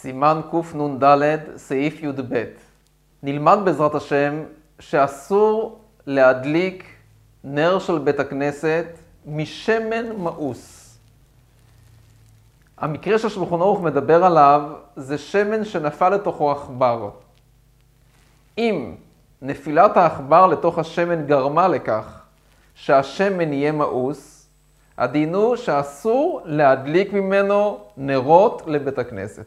סימן קנ"ד, סעיף י"ב. נלמד בעזרת השם שאסור להדליק נר של בית הכנסת משמן מאוס. המקרה ששולחן ערוך מדבר עליו זה שמן שנפל לתוכו עכבר. אם נפילת העכבר לתוך השמן גרמה לכך שהשמן יהיה מאוס, הדין הוא שאסור להדליק ממנו נרות לבית הכנסת.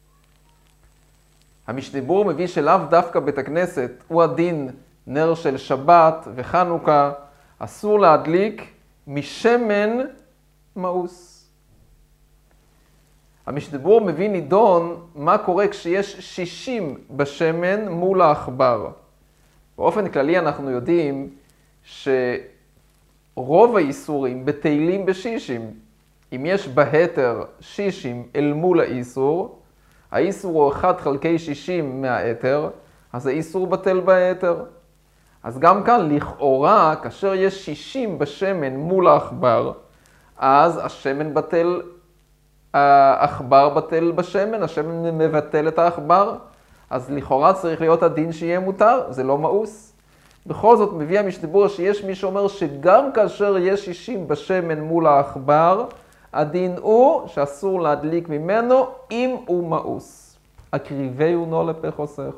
המשנה ברורה מביא שלאו דווקא בית הכנסת הוא הדין נר של שבת וחנוכה, אסור להדליק משמן מאוס. המשנה ברורה מביא נידון מה קורה כשיש 60 בשמן מול העכבר. באופן כללי אנחנו יודעים שרוב האיסורים בטלים בשישים. אם יש בהתר 60 אל מול האיסור, האיסור הוא 1 חלקי 60 מההתר, אז האיסור בטל בהתר. אז גם כאן לכאורה, כאשר יש 60 בשמן מול העכבר, אז השמן בטל, העכבר בטל בשמן, השמן מבטל את העכבר, אז לכאורה צריך להיות הדין שיהיה מותר, זה לא מאוס. בכל זאת מביא המשנה ברורה שיש מי שאומר שגם כאשר יש 60 בשמן מול העכבר, הדין הוא שאסור להדליק ממנו אם הוא מאוס. הקריבהו נו לפחוסךו.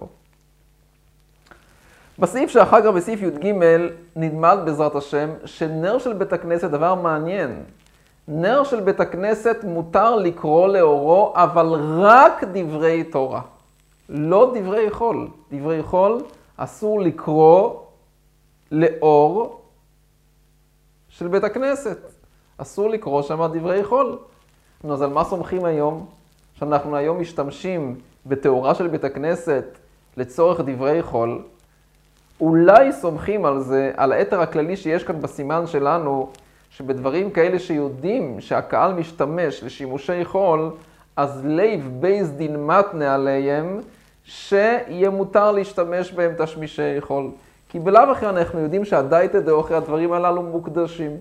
בסעיף שאחר כך, בסעיף י"ג, נלמד בעזרת השם שנר של בית הכנסת דבר מעניין. נר של בית הכנסת מותר לקרוא לאורו, אבל רק דברי תורה. לא דברי חול. דברי חול אסור לקרוא לאור של בית הכנסת. אסור לקרוא שם דברי חול. אז על מה סומכים היום? שאנחנו היום משתמשים בתאורה של בית הכנסת לצורך דברי חול. אולי סומכים על זה, על היתר הכללי שיש כאן בסימן שלנו, שבדברים כאלה שיודעים שהקהל משתמש לשימושי חול, אז לב בייס דין מתנה עליהם, שיהיה מותר להשתמש בהם תשמישי חול. כי בלאו הכי אנחנו יודעים שהדייתא דאוכי הדברים הללו מוקדשים.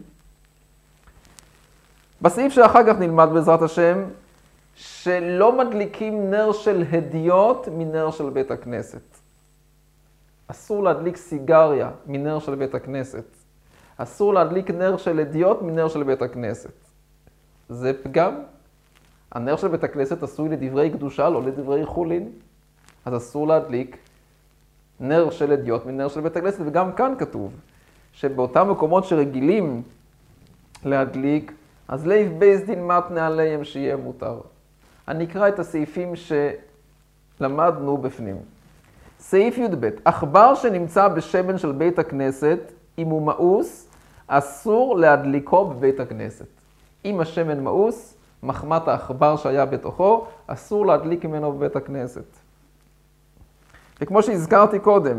בסעיף שאחר כך נלמד בעזרת השם, שלא מדליקים נר של הדיוט מנר של בית הכנסת. אסור להדליק סיגריה מנר של בית הכנסת. אסור להדליק נר של הדיוט מנר של בית הכנסת. זה פגם. הנר של בית הכנסת עשוי לדברי קדושה, לא לדברי חולין. אז אסור להדליק נר של הדיוט מנר של בית הכנסת. וגם כאן כתוב שבאותם מקומות שרגילים להדליק, אז לב בייס דין מתנה עליהם שיהיה מותר. אני אקרא את הסעיפים שלמדנו בפנים. סעיף י"ב, עכבר שנמצא בשמן של בית הכנסת, אם הוא מאוס, אסור להדליקו בבית הכנסת. אם השמן מאוס, מחמת העכבר שהיה בתוכו, אסור להדליק ממנו בבית הכנסת. וכמו שהזכרתי קודם,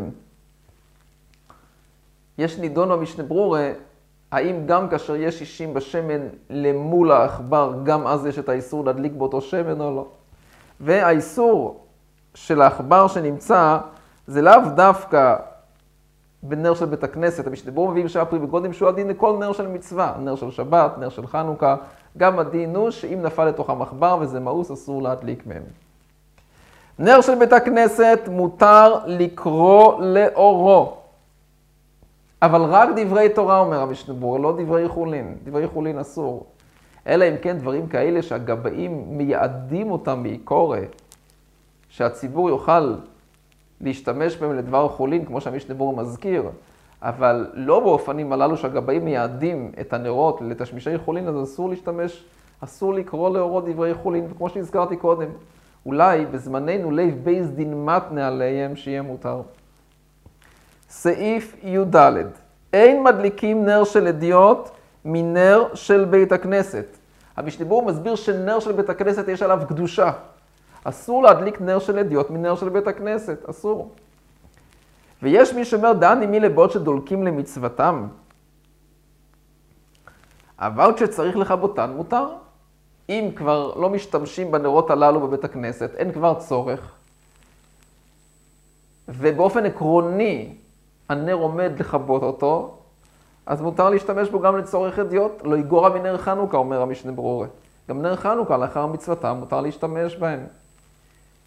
יש נידון במשנה ברורה, האם גם כאשר יש 60 בשמן למול העכבר, גם אז יש את האיסור להדליק באותו שמן או לא. והאיסור של העכבר שנמצא, זה לאו דווקא בנר של בית הכנסת. המשנה ברורה מביא בשעה פרי בגודים שהוא הדין לכל נר של מצווה, נר של שבת, נר של חנוכה. גם הדין הוא שאם נפל לתוכם עכבר וזה מאוס, אסור להדליק מהם. נר של בית הכנסת מותר לקרוא לאורו. אבל רק דברי תורה, אומר המשנה ברורה, לא דברי חולין. דברי חולין אסור. אלא אם כן דברים כאלה שהגבאים מייעדים אותם בעיקורה, שהציבור יוכל להשתמש בהם לדבר חולין, כמו שהמשנה ברורה מזכיר, אבל לא באופנים הללו שהגבאים מייעדים את הנרות לתשמישי חולין, אז אסור להשתמש, אסור לקרוא לאורו דברי חולין, וכמו שהזכרתי קודם, אולי בזמננו לב בייס דין מתנה עליהם שיהיה מותר. סעיף י"ד, אין מדליקים נר של הדיוט מנר של בית הכנסת. המשנה ברורה מסביר שנר של בית הכנסת יש עליו קדושה. אסור להדליק נר של הדיוט מנר של בית הכנסת, אסור. ויש מי שאומר, דני מי לבעוד שדולקים למצוותם. אבל כשצריך לכבותן מותר. אם כבר לא משתמשים בנרות הללו בבית הכנסת, אין כבר צורך. ובאופן עקרוני, הנר עומד לכבות אותו, אז מותר להשתמש בו גם לצורך הדיוט. לא יגורע מנר חנוכה, אומר המשנה ברורה. גם נר חנוכה לאחר מצוותם מותר להשתמש בהם.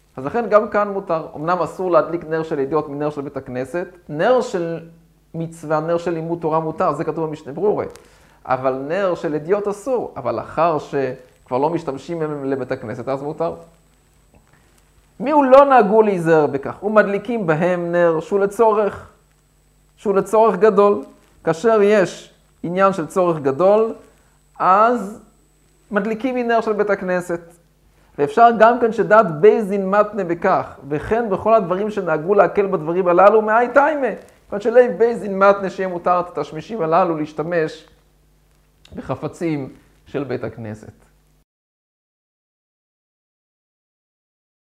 אז לכן גם כאן מותר. אמנם אסור להדליק נר של אידיוט מנר של בית הכנסת, נר של מצווה, נר של לימוד תורה מותר, זה כתוב במשנה ברורה. אבל נר של אידיוט אסור, אבל לאחר שכבר לא משתמשים מהם לבית הכנסת, אז מותר. מי הוא לא נהגו להיזהר בכך? ומדליקים בהם נר שהוא לצורך גדול. כאשר יש עניין של צורך גדול, אז מדליקים מנר של בית הכנסת. ואפשר גם כן שדעת בית דין מתנה בכך, וכן בכל הדברים שנהגו להקל בדברים הללו מאי תיימה. כלומר שלב בית דין מתנה שיהיה מותר את התשמישים הללו להשתמש בחפצים של בית הכנסת.